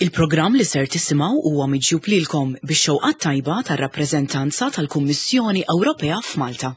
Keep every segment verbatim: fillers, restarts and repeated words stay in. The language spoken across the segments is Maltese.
Il-programm li ser tisimgħu huwa miġjub lilkom bix-xewqat tajba tar-rappreżentanza tal-Kummissjoni Ewropea f'Malta.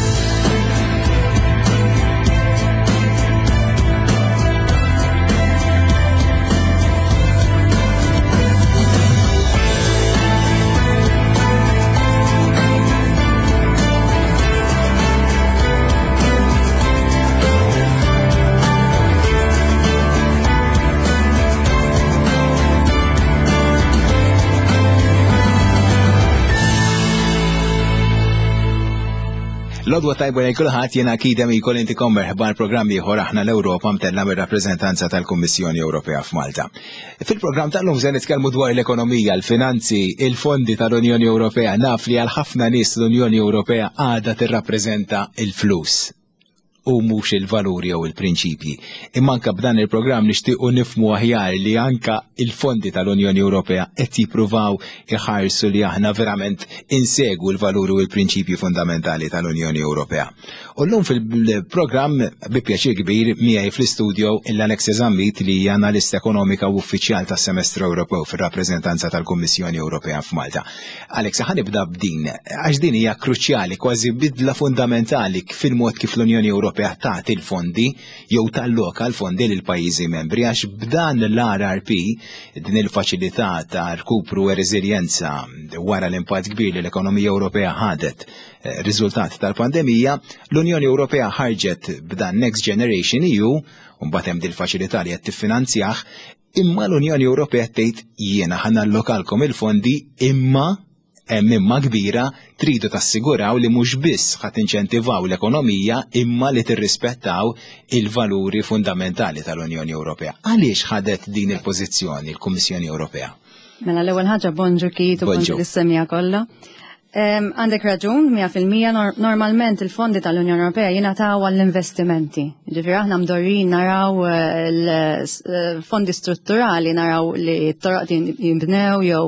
L-odwa tajba li kulħadd jiena akida mikol intikom merħba l-programmi ieħor aħna l-Ewropa mtella mir-rappreżentanza tal-Kummissjoni Ewropea f'Malta. Fil-programm tal-lum se nitkellmu dwar l-ekonomija, l-finanzi, il-fondi tal-Unjoni Ewropea. Naf li għal ħafna nies l-Unjoni Ewropea għadha tirrappreżenta il-flus u mhux il-valuri jew il-prinċipji. Imma anke b'dan il-programm nixtiequ nifhmu aħjar li anke il-fondi tal-Unjoni Ewropea qed jippruvaw iħarsu li aħna verament insegwu l-valuri u l-prinċipji fundamentali tal-Unjoni Ewropea. U llum fil-programm bi pjaċir kbir miegħi fl-istudio l-Alex Zammit li hija analista ekonomika u uffiċjal tas-Semestru Ewropew fir-rappreżentanza tal-Kummissjoni Ewropea f'Malta. Alex, ħanibda b'din għax din hija kruċjali, kważi bidla fundamentali fil-mod kif l-Unjoni Ewropea tagħti il-fondi jew tal-loka l-fondi lil pajjiżi membri għax b'dan l-R R P din il-faċilità ta' rkupru u reżiljenza wara l-impatt kbir li l-ekonomija Ewropea ħadet riżultat tal-pandemija, l-Unjoni Ewropea ħarġet b'dan Next Generation E U u mbagħad hemm din il-faċilità li qed tiffinanzjah, imma l-Unjoni Ewropea tgħid jiena ħanallokalkom il-fondi imma hemm imma kbira tridu tassiguraw li mhux biss ħadd inċentivaw l-ekonomija imma li tirrispettaw il-valuri fundamentali tal-Unjoni Ewropea. Għaliex ħadet din il-pożizzjoni l-Kummissjoni Ewropea? Mela l-ewwel ħaġa bonġu kit u bonġu l-issemija kollha. Għandek raġun, mija fil-mija normalment il-fondi tal-Unjoni Ewropea jingħataw għall-investimenti. Ġifieri aħna mdorrin naraw l-fondi strutturali naraw li t-toroq jinbnew jew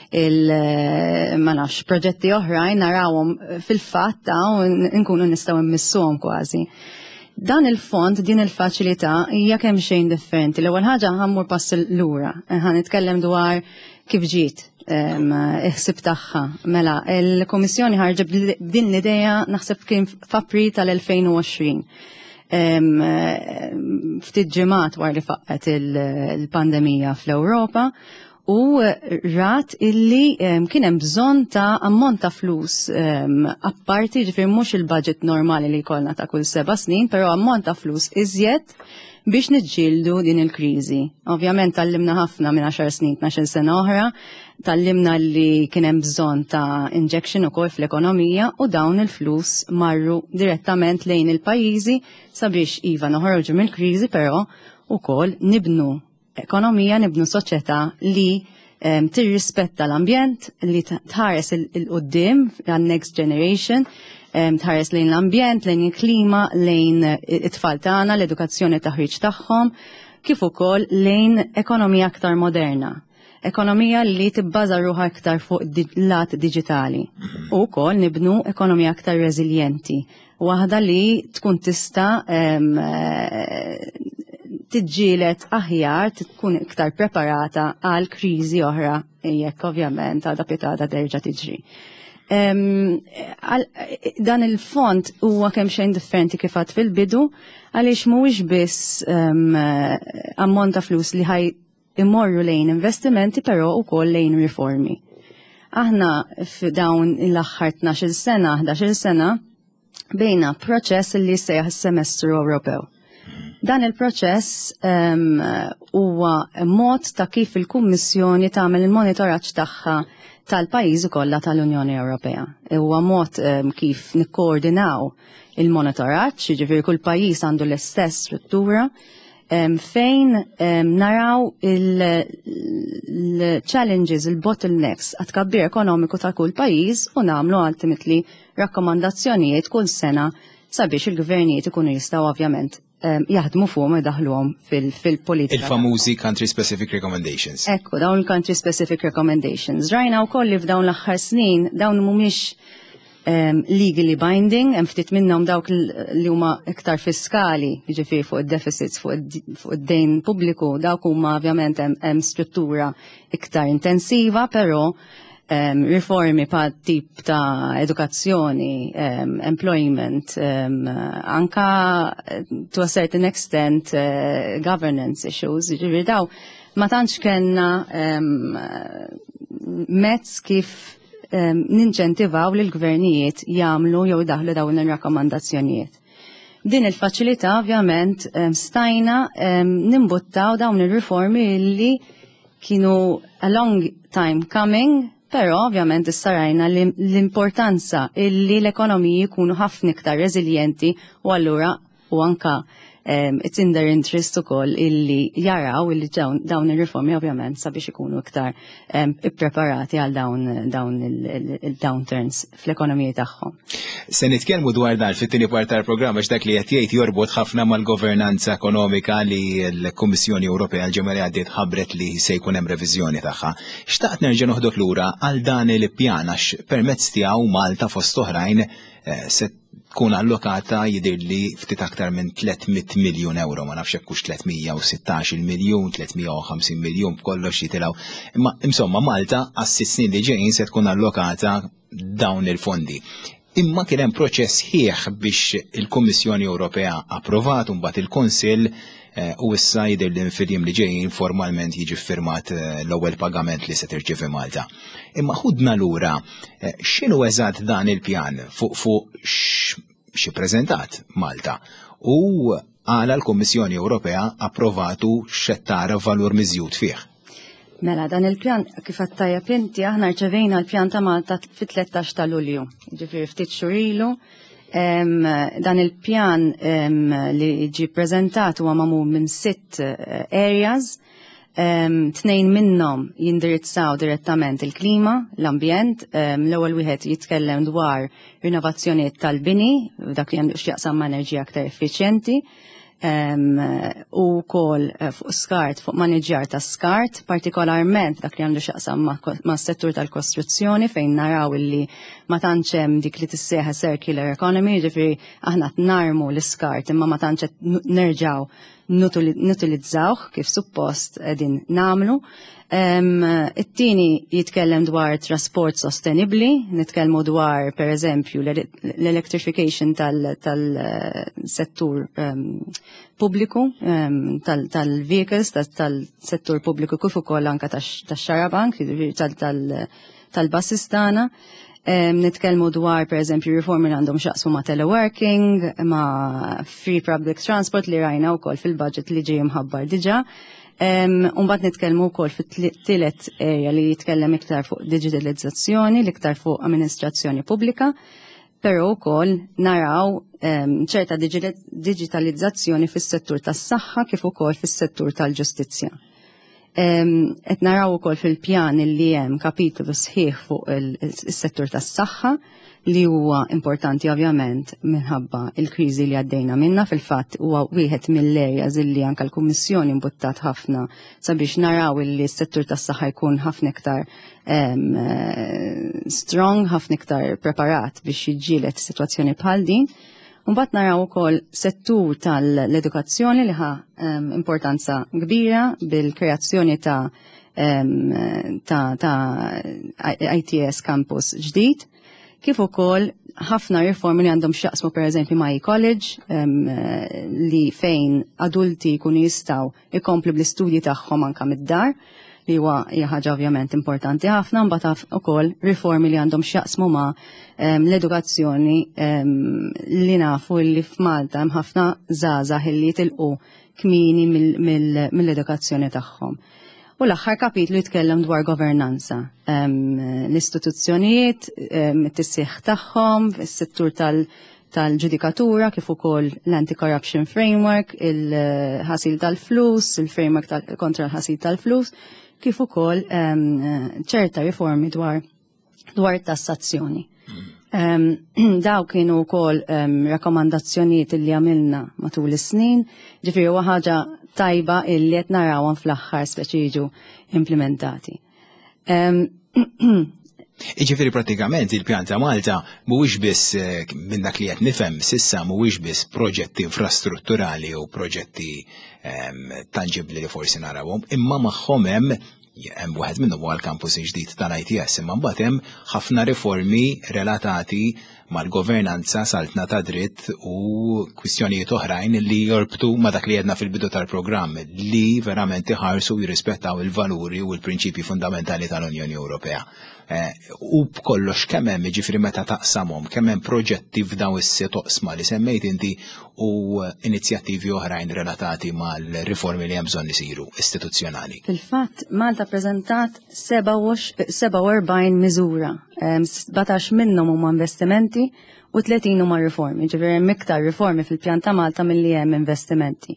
il-ma nafx proġetti oħrajn narawhom fil-fatt u nkunu nistgħu immissuhom kważi. Dan il-fond, din il-faċilità hija kemm xejn differenti. L-ewwel ħaġa ħammur pass lura, ħanitkellem dwar kif ġiet iħsib tagħha. Mela, il-Kummissjoni ħarġet din l-idea naħseb kien f'April tal-elfejn u għoxrin. Ftit ġimgħat wara li faqqet il-pandemija fl-Ewropa u rat illi kien hemm bżonn ta' ammont ta' flus apparti, ġifier mhux il-budget normali li jkollna ta' kull seba' snin, però ammont ta' flus iżjed biex niġġieldu din il-kriżi. Ovvjament tallimna ħafna minn għaxar snin, tnax-il sena oħra, tallimna li kien hemm bżonn ta' injection ukoll fl-ekonomija u dawn il-flus marru direttament lejn il-pajjiżi sabiex iva noħorġu mill-kriżi, però ukoll nibnu ekonomija, nibnu soċjetà li um, tirrispetta l-ambjent, li tħares il-qoddim għal-next generation, um, tħares lejn l-ambjent, lejn il-klima, lejn it-tfal tagħna, l-edukazzjoni taħriġ tagħhom, kif ukoll lejn ekonomija aktar moderna. Ekonomija li tibbaża ruħha aktar fuq lat digitali. U wkoll nibnu ekonomija aktar reżiljenti. Waħda li tkun tista' um, tiġġielet aħjar, tkun iktar preparata għal kriżi oħra, jekk ovvjament għadha pitada terġa' tiġri. Um, dan il-fond huwa kemm xejn differenti kif għad fil-bidu, għaliex mhuwiex biss um, ammont ta' flus li ħaj imorru lejn investimenti, però wkoll lejn riformi. Aħna f'dawn l-aħħar tnax-il sena, ħdax-il sena, bejna proċess li sejjaħ is-Semestru Ewropew. Dan il-proċess huwa um, mod ta' kif il-Kummissjoni tagħmel il-monitoraġġ tagħha tal-pajjiżi kollha tal-Unjoni Ewropea. Huwa mod um, kif nikkoordinaw il-monitoraġġ, jiġifieri kull pajjiż għandu l-istess struttura um, fejn um, naraw il-challenges, il-bottlenecks għat kabbir ekonomiku ta' kull pajjiż u nagħmlu ultimately rakkomandazzjonijiet kull sena sabiex il-gvernijiet ikunu jistgħu ovvjament jaħdmu fuqhom idaħluhom fil-politika. Il-famużi country specific recommendations. Ekku, dawn il-country specific recommendations. Rajna wkoll li f'dawn l-aħħar snin dawn mhumiex um, legally binding, hemm ftit minnhom dawk li huma iktar fiskali, jiġifieri fuq id-deficits fuq id-dejn pubbliku, dawk huma ovvjament hemm struttura iktar intensiva, però um, riformi pa' tip ta' edukazzjoni, um, employment, um, anka to a certain extent uh, governance issues, jiġifieri daw ma tantx kellna um, mezz kif Um, ninċentivaw li l-gvernijiet jagħmlu jew daħlu dawn ir-rakkomandazzjonijiet. Din il-faċilità ovvjament um, stajna um, nimbuttaw dawn ir-riformi li kienu a long time coming, però ovvjament istarajna l-importanza illi l-ekonomiji jkunu ħafna iktar reżiljenti u allura u anka Um, it's in their interest ukoll illi jaraw illi dawn ir-riformi ovvjament sabiex ikunu iktar um, ippreparati għal dawn dawn il-downturns fl-ekonomija tagħhom. Se nitkellmu dwar dan fit-tieni part tal-programm għax dak li qed jgħid jorbot ħafna mal-governanza ekonomika li l-Kummissjoni Ewropea l-ġimgħa li għaddiet ħabbret li se jkun hemm reviżjoni tagħha. Xtaqt nerġa' noħdok lura għal dan il-pjan għax permezz tiegħu Malta fost oħrajn se tkun allokata jidirli ftit aktar minn tlietmiyet miljun euro, ma nafx hekk hux tlietmija u sittax-il miljun, tlietmija u ħamsin miljun kollox jitilgħu. Imma insomma Malta għas-sitt snin li ġejjin se tkun allokata dawn il-fondi. Imma kien hemm proċess ħieħ biex il-Kummissjoni Ewropea approvat u mbagħad il-Kunsill u issa jidher fil-jiem li ġejjin formalment jiġi firmat l-ewwel pagament li se tirċievi Malta. Imma ħudna lura x'inhu eżatt dan il-pjan fuq fuq xi preżentat Malta u għala l-Kummissjoni Ewropea approvatu x'ettara valur miżjud fih. Mela, dan il-pjan kif għattajja inti aħna rċevejna l-pjan ta' Malta fit-tlettax ta' Lulju, ġifieri ftit xhur ilu. Um, dan il-pjan um, li ġi prezentat huwa magħmul minn sitt uh, areas, um, tnejn minnhom jindirizzaw direttament il-klima, l-ambjent, um, l-ewwel wieħed jitkellem dwar rinnovazzjonijiet tal-bini, dak li għandu x'jaqsam ma' enerġija aktar effiċjenti, um, u wkoll uh, fuq skart, fuq maniġjar ta' skart, partikolarment dak li għandu x'jaqsam ma' settur tal-kostruzzjoni fejn naraw illi ma tantx hemm dik li tissejħa circular economy, ġifieri aħna tnarmu l-iskart imma ma tantx nerġgħu nutilizzawh kif suppost qegħdin nagħmlu. Um, it-tieni jitkellem dwar trasport sostenibbli, nitkellmu dwar pereżempju l-electrification tal-settur tal, um, pubbliku, um, tal-vehicles, tal tal-settur pubbliku kif ukoll anke tax-xarabank, tal-bassis tagħna. Um, nitkellmu dwar pereżempju riformi li għandhom xaqsmu ma' teleworking, ma' free public transport li rajna wkoll fil-budget li ġej mħabbar diġà. Um, Umbat nitkellmu wkoll fit-tielet area li jitkellem iktar fuq digitalizzazzjoni, l-iktar fuq amministrazzjoni pubblika, però wkoll naraw um, ċerta digitalizzazzjoni fis-settur tas-saħħa kif ukoll fis-settur tal-ġustizzja. Um, et naraw ukoll fil-pjan li hemm kapitolu sħiħ fuq is-settur tas-saħħa li huwa importanti ovvjament minħabba il-kriżi li għaddejna minna, fil-fatt huwa wieħed mill-areas illi anke l-Kummissjoni mbuttat ħafna sabiex naraw illi s-settur tas-saħħa jkun ħafna iktar um, uh, strong, ħafna iktar preparat biex jiġġieled sitwazzjoni bħal din. Mbagħad naraw ukoll settur tal-edukazzjoni li ħa um, importanza kbira bil-kreazzjoni ta' um, ta', ta I T S campus ġdid, kif ukoll ħafna riformi li għandhom x'jaqsmu pereżempju ma' e-college um, li fejn adulti jkunu jistgħu jkomplu bl-istudji tagħhom anke mid-dar, li huwa hija ħaġa ovvjament importanti ħafna, mbagħad ukoll riformi li għandhom x'jaqsmu ma' um, l-edukazzjoni um, li nafu li f'Malta hemm ħafna żgħażagħ li jitilqu kmieni mill-edukazzjoni tagħhom. U l-aħħar kapitlu jitkellem dwar governanza, um, l-istituzzjonijiet, um, it-tissieħ tagħhom, is-settur tal- tal-ġudikatura, kif ukoll l-anti-corruption framework, il-ħasil tal-flus, il-framework tal kontra l-ħasil tal-flus, kif ukoll um, ċerta riformi dwar dwar tassazzjoni. Um, daw kienu wkoll um, rakkomandazzjonijiet li għamilna matul is-snin, ġifieri huwa ħaġa tajba illi qed narawhom fl-aħħar speċi jiġu implementati. Um, Iġifieri pratikament il-pjan ta' Malta mhuwiex biss minn dak li qed nifhem sissa mhuwiex biss proġetti infrastrutturali u proġetti tangibbli li forsi narawhom, imma magħhom hemm hemm waħed minnhom huwa l-kampus ġdid tal-I T S, imma mbagħad hemm ħafna riformi relatati mal-governanza saltna ta' dritt u kwistjonijiet oħrajn li jorbtu ma' dak li jedna fil-bidu tal-programm li verament iħarsu jirrispettaw il-valuri u l-prinċipji fundamentali tal-Unjoni Ewropea. U b'kollox kemm hemm jiġifieri meta taqsamhom, kemm hemm proġetti f'dawn is-sitt oqsma li semmejt inti u inizjattivi oħrajn relatati mal-riformi li hemm bżonn isiru istituzzjonali. Fil-fatt Malta ppreżentat seba' u erbgħin miżura, sebgħatax minnhom huma investimenti u tletin huma riformi, ġifieri hemm iktar riformi fil-pjan ta' Malta milli hemm investimenti.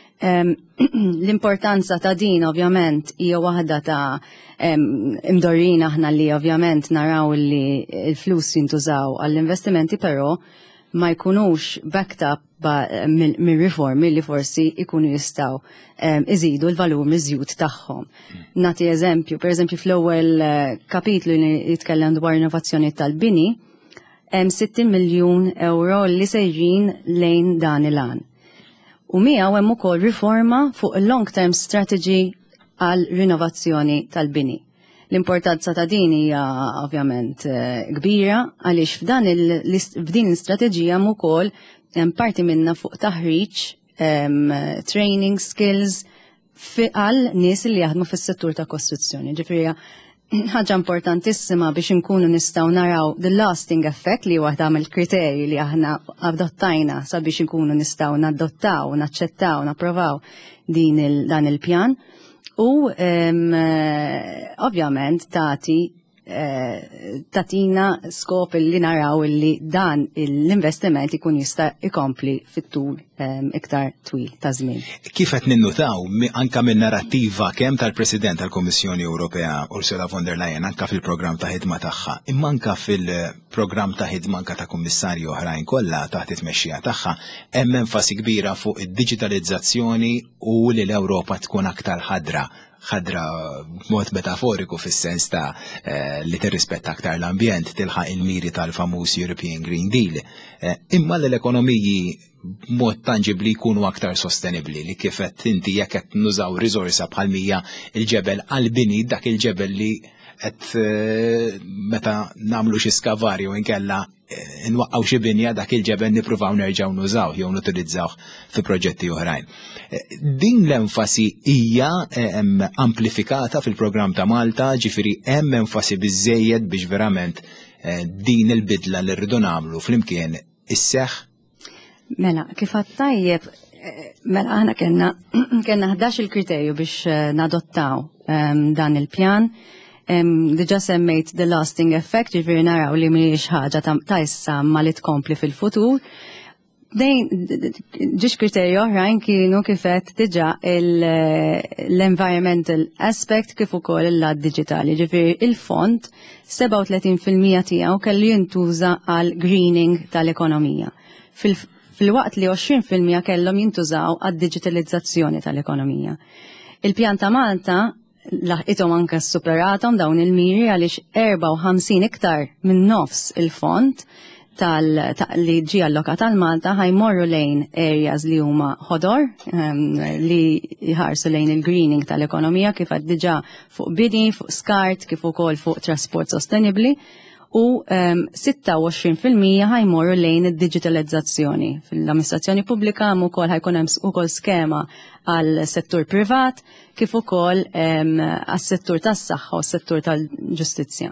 L-importanza ta' din ovvjament hija waħda ta' imdorrina aħna li ovvjament naraw li l-flus jintużaw għall-investimenti, però ma jkunux backed up minn riformi li forsi ikunu jistaw iżidu l-valur miżjud tagħhom. Nagħti eżempju, per eżempju fl-ewwel kapitlu li jitkellem dwar innovazzjoni tal-bini, hemm sittin miljun euro li sejrin lejn dan il-għan. U miegħu hemm ukoll riforma fuq il-long-term strategy għal rinnovazzjoni tal-bini. L-importanza ta' din hija ovvjament kbira għaliex f'din l-istrateġija hemm ukoll hemm parti minnha fuq taħriġ, training skills għal nies li jaħdmu fis-settur ta' kostruzzjoni. Ġifieri ħaġa importantissima biex inkunu nistgħu naraw the lasting effect li waħda mill-kriterji li aħna adottajna sabiex inkunu nistgħu nadottaw, naċċettaw, napprovaw din il, dan il-pjan u um, ovvjament tagħti uh, tatina skop li naraw li dan l-investiment ikun jista' ikompli fit-tul um, iktar twil ta' żmien. Kif qed ninnutaw anke minn narrattiva kemm tal-President tal-Kummissjoni Ewropea Ursula von der Leyen anke fil-programm ta' ħidma tagħha, imma anke fil-programm ta' ħidma anke ta' kummissarji oħrajn kollha taħt it-tmexxija tagħha hemm enfasi kbira fuq id-diġitalizzazzjoni u li l-Ewropa tkun aktar ħadra. ħadra mod metaforiku fis-sens ta' eh, li tirrispetta aktar l-ambjent, tilħaq il-miri tal-famuż European Green Deal. Eh, imma l-ekonomiji mod tangibli jkunu aktar sostenibli li kif qed inti jekk qed nużaw riżorsa bħal mija il-ġebel għal-bini dak il-ġebel li qed eh, meta nagħmlu xi skavarju inkella nwaqqaw xi binja dak il-ġebel nippruvaw nerġgħu nużaw jew nutilizzawh fi proġetti oħrajn. Din l-enfasi hija amplifikata fil-programm ta' Malta, ġifieri hemm enfasi biżejjed biex verament din il-bidla li rridu nagħmlu flimkien isseħħ. Mela, kif tajjeb, mela aħna kellna kellna ħdax il-kriterju biex nadottaw dan il-pjan. Um, Diġa semmejt the lasting effect, ġifiri naraw li mhijiex ħaġa ta' issa ma li tkompli fil-futur. Dejn ġiex kriterju oħrajn kienu kifet diġa l-environmental aspect kif ukoll il-lat digitali. Ġifiri il-fond seba' u tletin fil-mija tiegħu kellu jintuża għal greening tal-ekonomija. Fil-waqt li għoxrin fil-mija kellhom jintużaw għad digitalizzazzjoni tal-ekonomija. Il-pjan ta' Malta laħqithom anke superatom dawn il-miri għaliex erba' u ħamsin iktar minn nofs il-fond li ġie allokat għal Malta ħajmorru lejn areas li huma ħodor li jħarsu lejn il-greening tal-ekonomija kif għad diġà fuq bini, fuq skart, kif ukoll fuq trasport sostenibbli u sitta u għoxrin fil-mija ħajmorru lejn id-digitalizzazzjoni. Fil-amministrazzjoni pubblika hemm ukoll ħajkun hemm ukoll skema għal settur privat kif ukoll għas-settur tas-saħħa u s-settur tal-ġustizzja.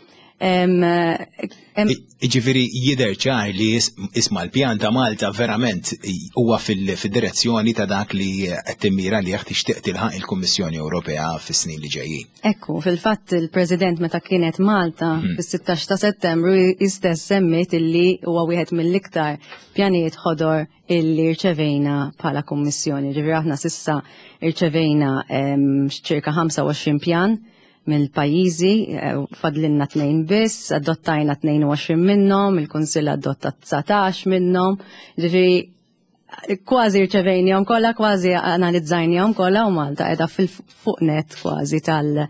Ġifieri jidher ċar li isma' l-pjan ta' Malta verament huwa fid-direzzjoni ta' dak li qed timmira li qed tixtieq tilħaq il-Kummissjoni Ewropea fis-snin li ġejjin. Ekku, fil-fatt il-President meta kienet Malta fis-sittax ta' Settembru istess semmit illi huwa wieħed mill-iktar pjanijiet ħodor illi rċevejna bħala Kummissjoni. Ġifieri aħna s'issa rċevejna ċirka ħamsa u għoxrin pjan mill-pajjiżi, fadlinna tnejn biss, adottajna tnejn u għoxrin minnhom, il-Kunsill adotta tsatax minnhom, ġifieri kważi rċevejnihom kollha, kważi analizzajnihom kollha u Malta qiegħda fil-fuqnet kważi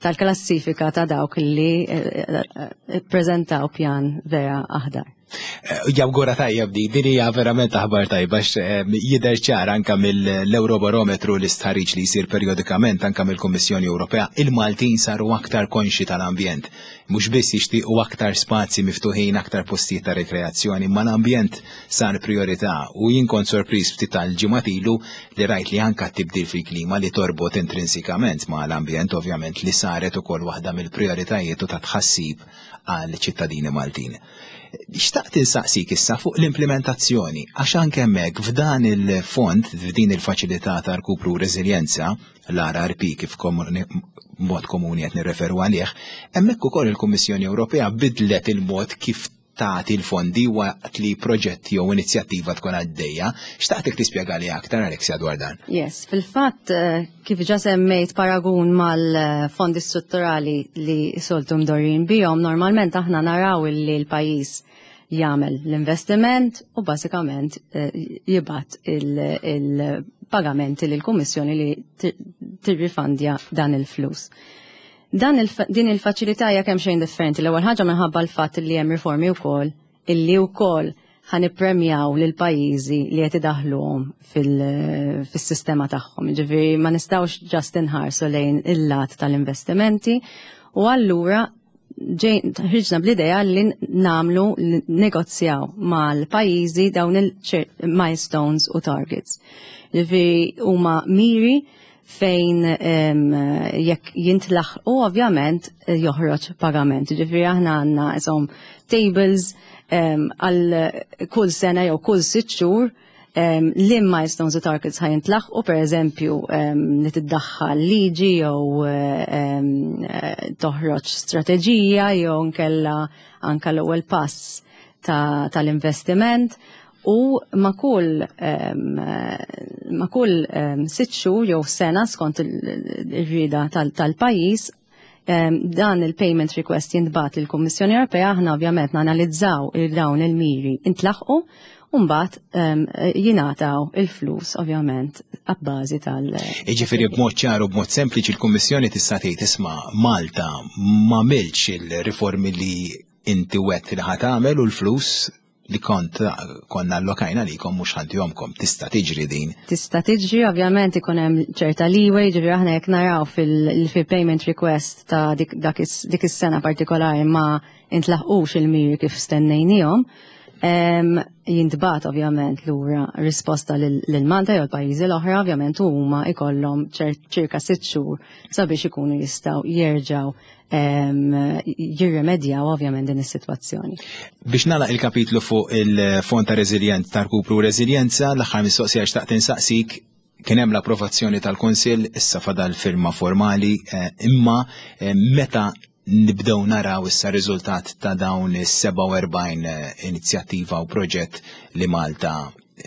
tal-klassifika ta' dawk li prezentaw pjan vera aħdar. Jawgura tajjeb di, din hija verament aħbar tajba jidher ċar anke mill-Eurobarometru l-istħarriġ li jsir periodikament anke mill-Kummissjoni Ewropea, il-Maltin saru aktar konxi tal-ambjent. Mhux biss jixtiequ aktar spazji miftuħin, aktar postijiet ta' rekreazzjoni, ma l-ambjent sar priorità u jien kont sorpriż ftit tal-ġimgħat ilu li rajt li anke tibdil fil-klima li torbot intrinsikament ma' l-ambjent ovvjament li saret ukoll waħda mill-prijoritajiet u ta' tħassib għal ċittadini Maltin. Xtaqt insaqsik issa fuq l-implementazzjoni, għax anke hemmhekk f'dan il-fond, f'din il-faċilità ta' rkupru u reżiljenza, l-R R P kif mod komuni qed nirreferu għalih, hemmhekk ukoll il-Kummissjoni Ewropea bidlet il-mod kif tagħti l-fondi waqt li proġetti jew inizjattiva tkun għaddejja. Xtaqtek tispjegali aktar Alexia dwar dan? Yes, fil-fatt kif ġa semmejt paragun mal-fondi strutturali li soltu mdorrin bihom, normalment aħna naraw li l-pajjiż jagħmel l-investiment u basikament jibgħat il-pagamenti lill-Kummissjoni li tirrifandja dan il-flus. Dan din il-faċilità hija kemm xejn differenti. L-ewwel ħaġa minħabba l-fatt li hemm riformi wkoll illi wkoll ħanippremjaw lil pajjiżi li qed idaħluhom fis-sistema tagħhom. Ġifieri ma nistgħux ġast inħarsu lejn il-lat tal-investimenti u allura ħriġna bl-idea li nagħmlu negozjaw mal-pajjiżi dawn il-milestones u targets. Ġifieri huma miri fejn jekk jintlaħ u ovvjament joħroġ pagament. Ġifieri aħna għandna isom tables għal kull sena jew kull sitt xhur li milestones u targets ħajintlaħ u pereżempju li tiddaħħal liġi jew toħroġ strateġija jew nkella anke l-ewwel pass tal-investiment. U ma kull ma kull sitt xhur jew sena skont ir-rieda tal-pajjiż dan il-payment request jintbagħat lill-Kummissjoni Ewropea, aħna ovvjament nanalizzaw dawn il-miri intlaħqu u mbagħad jingħataw il-flus ovvjament abbażi tal. Jiġifieri b'mod ċar u b'mod sempliċi l-Kummissjoni tista' tgħid isma' Malta ma milx il-riformi li inti wett li ħadd tagħmel u l-flus li kont konna allokajna li kom mux ħantijomkom, tista' tiġri din. Tista' tiġri, ovvjament ikun hemm ċerta leeway, ġifieri aħna jekk naraw fil-payment request ta' dik is-sena partikolari ma intlaħqux il-miri kif stennejnihom, jintbagħat ovvjament lura risposta lil Malta jew l-pajjiżi l-oħra, ovvjament huma jkollhom ċirka sitt xhur sabiex ikunu jistgħu jerġgħu jirremedjaw ovvjament din is-sitwazzjoni. Biex nagħlaq il-kapitlu fuq il-Fond ta' Reżiljenza ta' Rkupru u Reżiljenza, l-aħħar mistoqsija xtaqt insaqsik kien hemm l-approvazzjoni tal-Kunsill issa fadal firma formali, imma meta nibdew naraw issa riżultat ta' dawn is-seba' u erbgħin inizjattiva u proġett li Malta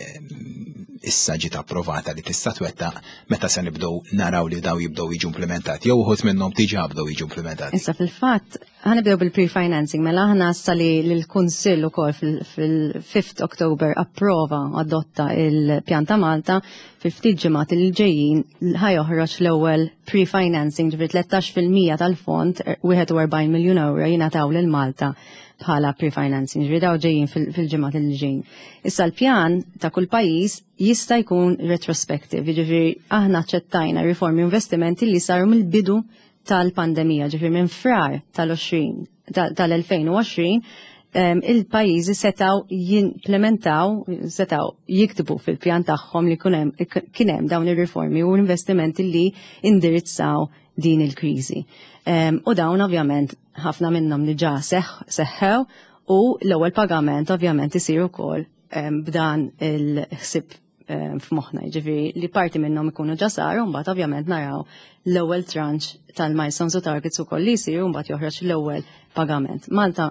issa ġiet approvata li tista' twettaq, meta se nibdew naraw li daw jibdew jiġu implementati jew uħud minnhom diġà bdew jiġu implementati. Issa fil-fatt ħanibdew bil-pre-financing mela aħna issa li l-Kunsill ukoll fil-fifth October approva adotta il-pjan ta' Malta fil-ftit ġimgħat il ġejjin ħajoħroġ l-ewwel pre-financing ġifieri tlettax fil-mija tal-fond wieħed u erbgħin miljun euro jingħataw lil Malta bħala pre-financing, ġifieri daw ġejjin fil-ġimgħat il ġejjin. Issa l-pjan ta' kull pajjiż jista' jkun retrospective, ġifieri aħna aċċettajna riformi investimenti li saru mill-bidu tal-pandemija, ġifieri minn frar tal-elfejn u għoxrin il-pajjiżi setgħu jimplementaw, setgħu jiktbu fil-pjan tagħhom li kien hemm dawn ir-riformi u investimenti li indirizzaw din il-kriżi. U dawn ovvjament ħafna minnhom li ġa seħħew u l-ewwel pagament ovvjament isir ukoll b'dan il-ħsieb f'moħħna, jiġifieri li parti minnhom ikunu ġa saru mbagħad ovvjament naraw l-ewwel tranche tal-milestones u targets ukoll li jsiru mbagħad joħroġ l-ewwel pagament. Malta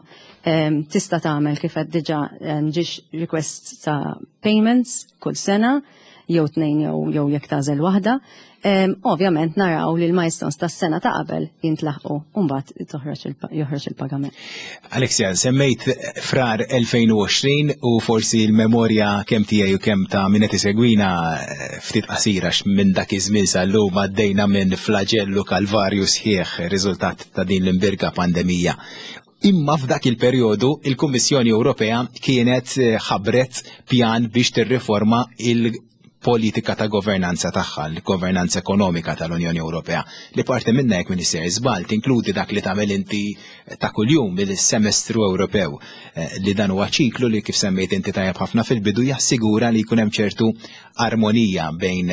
tista' tagħmel kif qed diġà ġiex request ta' payments kull sena jew tnejn jew jew jekk tażel waħda. Ovvjament naraw li l-milestones tas-sena ta' qabel jintlaħqu u mbagħad joħroġ il-pagament. Alexia, semmejt frar elfejn u għoxrin u forsi l-memorja kemm tiegħi u kemm ta' min qed isegwina ftit qasira minn dak iż-żmien sal-lum għaddejna minn flagellu kalvarju sħiħ riżultat ta' din l-imbirka pandemija. Imma f'dak il-perjodu il-Kummissjoni Ewropea kienet ħabbret pjan biex tirriforma il- politika ta' governanza tagħha, l-governanza ekonomika tal-Unjoni Ewropea. Li parti minna jekk Minister żball tinkludi dak li tagħmel inti ta' kuljum bil-semestru Ewropew li dan huwa ċiklu li kif semmejt inti tajjeb ħafna fil-bidu jassigura li jkun hemm ċertu armonija bejn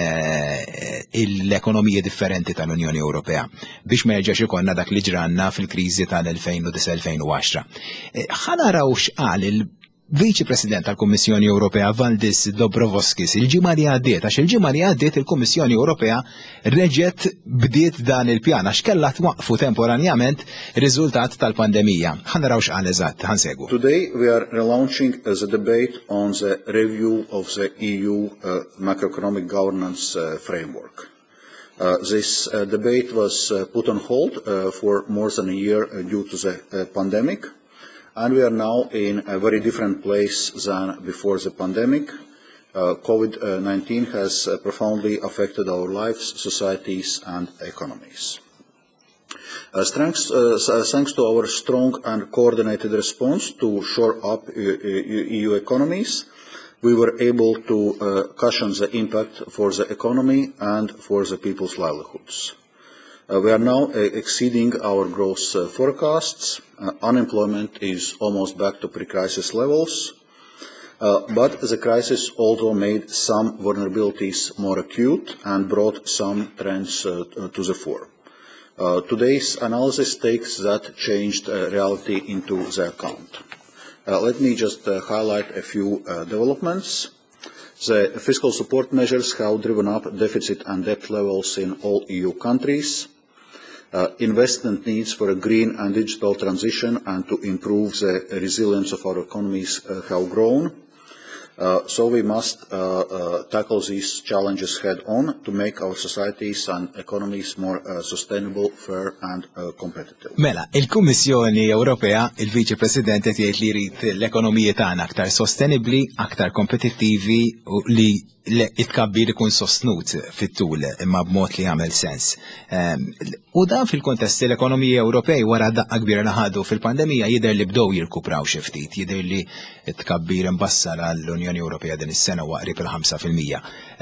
l-ekonomiji differenti tal-Unjoni Ewropea biex ma jerġax ikollna dak li ġranna fil-kriżi tal-elfejn u disa elfejn u għaxra. Ħanaraw x'qal il Viċi President tal-Kummissjoni Ewropea Valdis Dobrovskis il-ġimgħa li għaddiet għax il-ġimgħa li għaddiet il-Kummissjoni Ewropea reġgħet bdiet dan il-pjan għax kellha twaqfu temporanjament riżultat tal-pandemija. Ħanaraw x'qal eżatt, ħansegwu. Today we are relaunching uh, the debate on the review of the E U uh, macroeconomic governance uh, framework. Uh, this uh, debate was uh, put on hold uh, for more than a year uh, due to the uh, pandemic. And we are now in a very different place than before the pandemic. Uh, COVID nineteen has uh, profoundly affected our lives, societies, and economies. Uh, thanks, uh, thanks to our strong and coordinated response to shore up E U economies, we were able to uh, cushion the impact for the economy and for the people's livelihoods. Uh, we are now uh, exceeding our growth uh, forecasts. Uh, unemployment is almost back to pre-crisis levels, uh, but the crisis also made some vulnerabilities more acute and brought some trends uh, to the fore. Uh, today's analysis takes that changed uh, reality into the account. Uh, let me just uh, highlight a few uh, developments. The fiscal support measures have driven up deficit and debt levels in all E U countries. Uh, investment needs for a green and digital transition and to improve the resilience of our economies uh, have grown. Uh, so we must uh, uh, tackle these challenges head on to make our societies and economies more uh, sustainable, fair and uh, competitive. Mela, il-Kummissjoni Ewropea, il-Viċi President qed jgħid li jrid l-ekonomiji tagħna aktar sostenibbli, aktar kompetittivi u li it-tkabbir ikun sostnut fit-tul imma b'mod li jagħmel sens. U dan fil-kontest l-ekonomiji Ewropej wara daqqa kbira li ħadu fil-pandemija jidher li bdew jirkupraw xi ftit, jidher li t-tkabbir imbassar għall-Unjoni Ewropea din is-sena waqrib il-ħamsa fil-mija.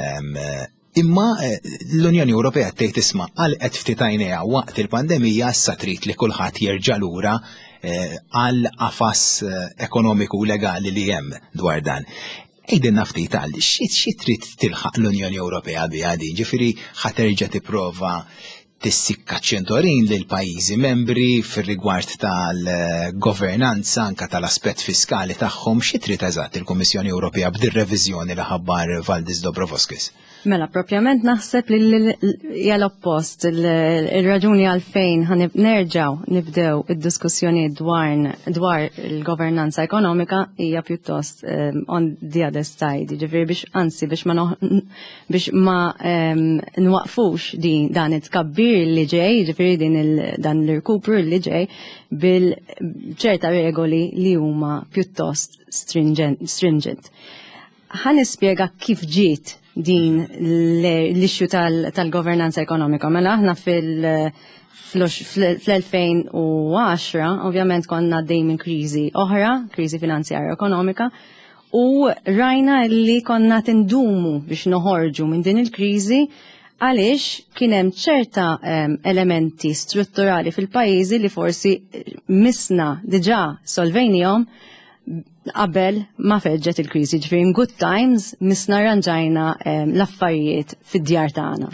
Imma l-Unjoni Ewropea tgħid isma' għal qed ftit għajnejha waqt il-pandemija issa trid li kulħadd jerġa' lura għal qafas ekonomiku legali li hemm dwar dan. Ejden naftit għal, xi trid tilħaq l-Unjoni Ewropea biha din, ġifieri ħaterġa' tipprova tissikka ċentorin lil pajjiżi membri fir-rigward tal-governanza anke tal-aspett fiskali tagħhom, xi trid eżatt il-Kummissjoni Ewropea b'dir-reviżjoni li ħabbar Valdis Dobrovskis? Mela, propjament naħseb li hija l-oppost, il-raġuni għalfejn ħan nerġaw nibdew id-diskussjoni dwar il-governanza ekonomika hija pjuttost on the other side, ġifieri biex anzi biex ma biex ma nwaqfux din dan it-tkabbir li ġej, ġifieri din dan l-irkupru li ġej bil-ċerta regoli li huma pjuttost stringent. Ħan nispjega kif ġiet din l-issue tal-governanza ekonomika. Mela aħna fl-elfejn u għaxra, ovvjament konna dejjem minn kriżi oħra, kriżi finanzjarja ekonomika, u rajna li konna tindumu biex noħorġu minn din il-kriżi għaliex kien hemm ċerta elementi strutturali fil-pajjiżi li forsi misna diġà solvejnihom qabel ma feġġet il-kriżi, ġifieri in good times misna rranġajna l-affarijiet fid-djar tagħna.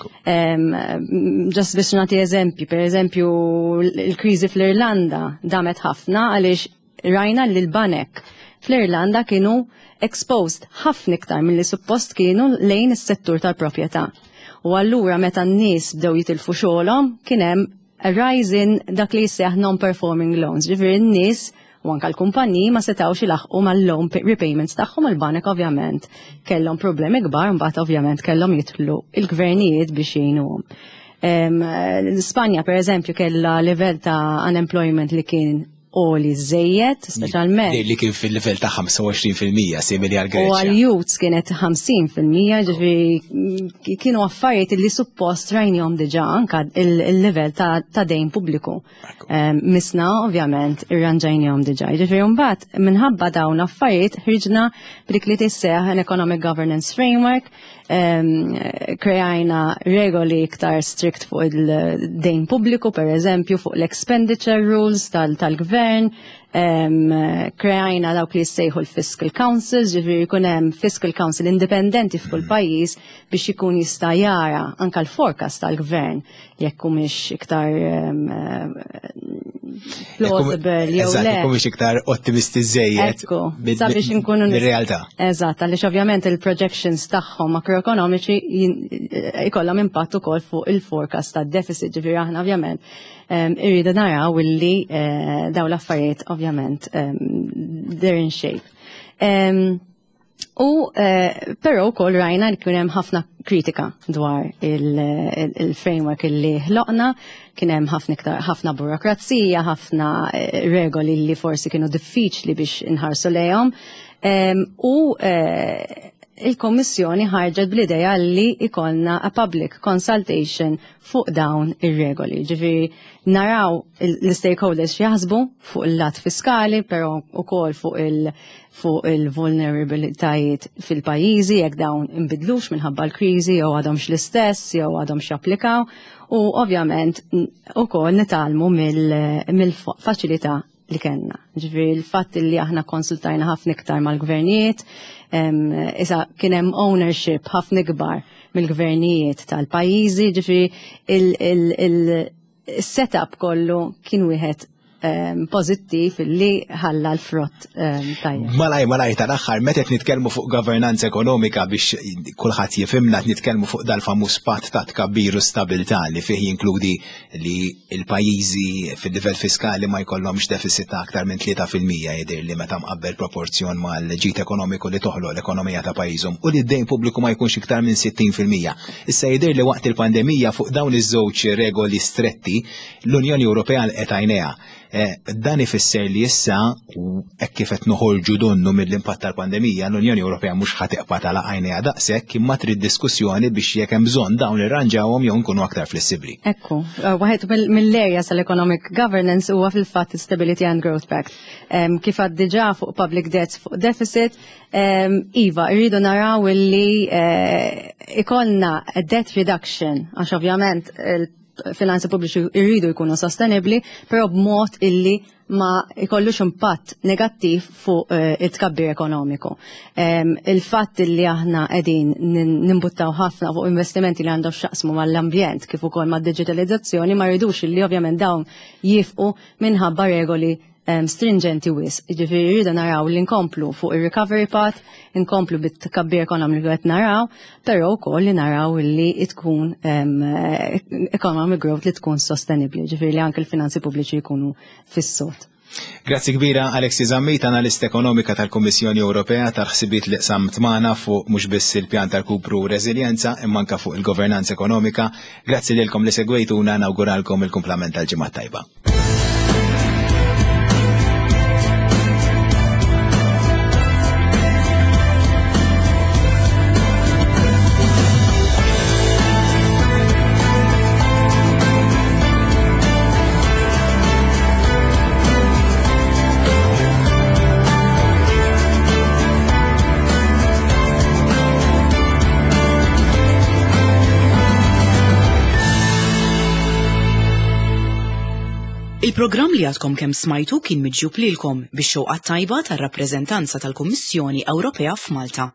Ġast biex nagħti eżempji, pereżempju l-kriżi fl-Irlanda damet ħafna għaliex rajna li l-banek fl-Irlanda kienu exposed ħafna iktar milli suppost kienu lejn is-settur tal-proprjetà. U allura meta n-nies bdew jitilfu xogħolhom kien hemm a rise in dak li jseħħ non-performing loans, ġifieri n-nies u anke l-kumpaniji ma setgħux ilaħqu mal-loan repayments tagħhom il-banek ovvjament kellhom problemi kbar mbagħad ovvjament kellhom jidħlu il-gvernijiet biex jgħinuhom. L-Ispanja pereżempju kellha livell ta' unemployment li kien oli żejjed, speċjalment. Li kien fil-livell ta' ħamsa u għoxrin fil-mija simili għal Greċja. U għal-youths kienet ħamsin fil-mija, ġifieri kienu affarijiet li suppost rajnihom diġà anke il-livell ta' dejn pubbliku. Misna ovvjament irranġajnihom diġà. Ġifieri mbagħad minħabba dawn affarijiet ħriġna b'dik li tisseħ an Economic Governance Framework, kreajna regoli iktar strict fuq il-dejn pubbliku, per eżempju fuq l-expenditure rules tal-gvern, kreajna dawk li jissejħu l-Fiscal Councils, ġifiri jkun hemm Fiscal Council indipendenti f'kull pajjiż biex ikun jista' jara anke l-forecast tal-gvern jekk humiex iktar plausible jew le. Jekk humiex iktar ottimisti żejjed sabiex inkunu bir-realtà. Eżatt, għaliex ovvjament il-projections tagħhom makroekonomiċi jkollhom impatt ukoll fuq il-forecast tad-deficit, ġifieri aħna ovvjament irridu naraw illi dawn l-affarijiet ovvjament they're in shape. U però wkoll rajna li kien hemm ħafna kritika dwar il-framework illi ħloqna, kien hemm ħafna ħafna burokrazija, ħafna regoli li forsi kienu diffiċli biex inħarsu lejhom. U il-Kommissjoni ħarġet bl-idea li ikolna a public consultation fuq dawn ir-regoli. Ġifieri naraw l-stakeholders jaħsbu fuq il-lat fiskali, però wkoll fuq il- fuq il-vulnerabilitajiet fil-pajjiżi jekk dawn inbidlux minħabba l-kriżi jew għadhomx l-istess jew għadhomx japplikaw u ovvjament ukoll nitalmu mill-faċilità li kellna. Ġifieri l-fatt li aħna konsultajna ħafna iktar mal-gvernijiet, issa kien hemm ownership ħafna ikbar mill-gvernijiet tal-pajjiżi, ġifieri il-setup kollu kien wieħed pozittiv li ħalla l-frott tajjeb. Malaj, malaj, tal-axħar, meta nitkellmu fuq governanza ekonomika biex kulħadd jifhimna nitkellmu fuq dal-famuż patt ta' tkabbir u stabilità li fih jinkludi li l-pajjiżi fil-livell fiskali ma jkollhomx deficit ta' aktar minn tlieta fil-mija jidher li meta mqabbel proporzjon mal-ġid ekonomiku li toħloq l-ekonomija ta' pajjiżhom u li d-dejn pubbliku ma jkunx iktar minn sittin fil-mija. Issa jidher li waqt il-pandemija fuq dawn iż-żewġ regoli stretti l-Unjoni Ewropea lqet għajnejha. Dan ifisser li issa hekk kif qed noħorġu donnu mill-impatt tal-pandemija l-Unjoni Ewropea mhux ħatiqpa' tagħlaq għajnejha daqshekk imma trid diskussjoni biex jekk hemm bżonn dawn irranġawhom jew nkunu aktar flessibbli. Ekku, waħed mill-areas tal-economic governance huwa fil-fatt Stability and Growth Pact. Kif għad diġà fuq public debts fuq deficit, iva rridu naraw illi ikollna debt reduction għax ovvjament finanzi pubbliċi irridu jkunu sostenibli, però b'mod illi ma jkollux impatt negattiv fuq it-tkabbir ekonomiku. Il-fatt illi aħna qegħdin nimbuttaw ħafna fuq investimenti li għandhom x'jaqsmu mal-ambjent kif ukoll mad-diġitalizzazzjoni ma rridux illi ovvjament dawn jifqu minħabba regoli stringenti wis. Ġifieri rridu naraw li nkomplu fuq ir-recovery path, nkomplu bit-tkabbir ekonomiku qed naraw, però wkoll li naraw li tkun economic growth li tkun sostenibbli, ġifieri li anke l-finanzi pubbliċi jkunu fis-sod. Grazzi kbira Alexi Zammit, analist ekonomika tal-Kummissjoni Ewropea tal-ħsibiet li qsamt magħna fuq mhux biss il-pjan tal-kupru u reżiljenza imma anke fuq il-governanza ekonomika. Grazzi lilkom li segwejtuna, nawguralkom il-kumplament tal-ġimgħa tajba. Il-programm li għadkom kemm smajtu kien miġjub lilkom bix-xewqa tajba tar-rappreżentanza tal-Kummissjoni Ewropea f'Malta.